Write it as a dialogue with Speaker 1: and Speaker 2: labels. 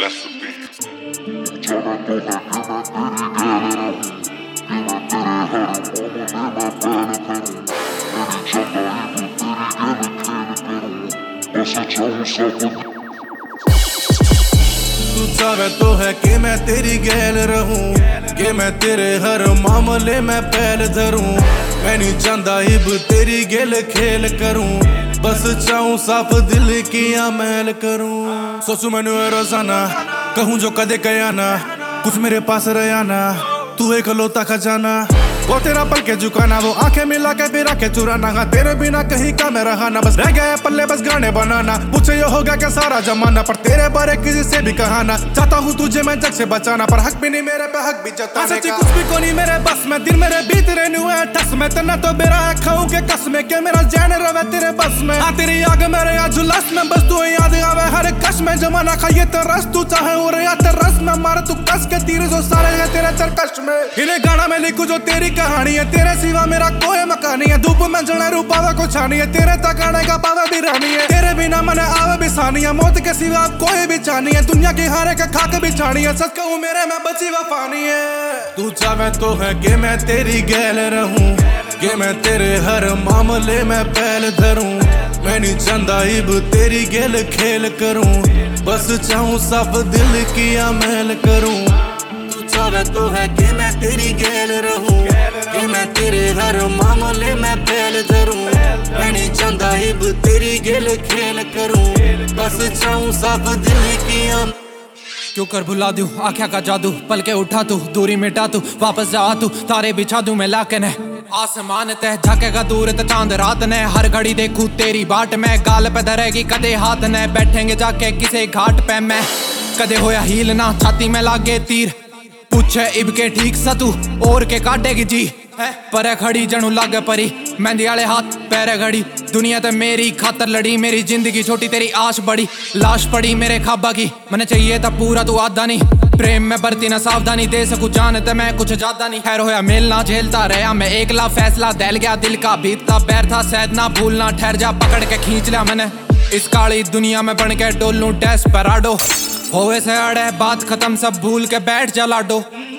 Speaker 1: तू चाहे तो है कि मैं तेरी गैल रहूं, कि मैं तेरे हर मामले में पैर धरूं। मैं नहीं चाहता इब तेरी गेल खेल करूं, बस चाहूं साफ दिल की अमल करूं। सोचूं मैनू रोजाना, कहूं जो कदे कया ना, कुछ मेरे पास रहा ना, तू एक लोता खजाना। वो तेरा पल के झुकाना, वो आंखें मिला के भी रखे चुराना। हाँ तेरे बिना कहीं का मैं रहाना, बस रह गया पल्ले बस गाने बनाना। पूछे ये होगा क्या सारा जमाना, पर तेरे बारे किसी से भी कहाना। चाहता हूँ तुझे मैं जग से बचाना, पर हक भी नहीं मेरे पे हक भी जताने का। सच्ची कुछ भी को नहीं मेरे बस में, दिन मेरे बीत रहे न्यू है टस में। तना तो बेरा है खाऊं के कसम के मेरा जान रवे तेरे बस में। आ तेरी आग मेरे यहाँ जुलस में, बस तू याद आवे हर कश में। जमाना खाइए तरस तू चाहे और या तरस में, मार तू कस के तीर जो सारे है तेरे चरकश में। इन्हें गाना में लिखूं जो तेरी कहानी है, तेरे सिवा मेरा कोई मकान नहीं है। धूप में जड़े रूपावा को छानी है, तेरे तक आने का पावे भी रानी है। तेरे बिना मन आवे भी सानी है, मौत के सिवा कोई भी चाहनी है। दुनिया की हारे का खाक भी छानी है, सच कहूं मेरे में बची वफानी है। तू चाहे तो है कि मैं तेरी गैल रहूं, कि मैं तेरे हर मामले में पैर धरूं। मैं नहीं चाहता इब तेरी गेल खेल करूं, बस चाहूं साफ दिल की अमल करूं। चाहे तो है कि मैं तेरी गैल रहूं, कि मैं तेरे हर मामले में पैर धरूं। मैं नहीं चाहता इब तेरी गेल खेल करूं, बस चाहूं साफ दिल की अमल।
Speaker 2: क्यों कर भुला दूं आँखों का जादू, पल के उठा तू दूरी मिटा तू, वापस जा तू तारे बिछा दूं मैं लाके ने। आसमान तह झकेगा दूर तो चांद रात ने, हर घड़ी देखूं तेरी बाट में। गाल पे धरेगी कदे हाथ ने, बैठेंगे जाके किसे घाट पे मैं। कदे होया हील ना छाती में लागे तीर, पूछे इब के ठीक सा तू और के काटेगी जी है। पर खड़ी जणू लागे परी, मेहंदी वाले हाथ पैर घड़ी। दुनिया ते मेरी खातर लड़ी, मेरी जिंदगी छोटी तेरी आश बड़ी। लाश पड़ी मेरे खाबा की, मैंने चाहिए था पूरा तू आधा नहीं। प्रेम में बरती ना सावधानी, दे सकूं जानते मैं कुछ ज्यादा नहीं। खैर होया मिलना झेलता रहा मैं एकला, फैसला दहल गया दिल का बीतता बैर था। शायद ना भूलना ठहर जा, पकड़ के खींच लिया मैंने। इस काली दुनिया में बन के डोलूं डेस्पराडो, होवे से अड़े बात खत्म सब भूल के बैठ जा लाडो।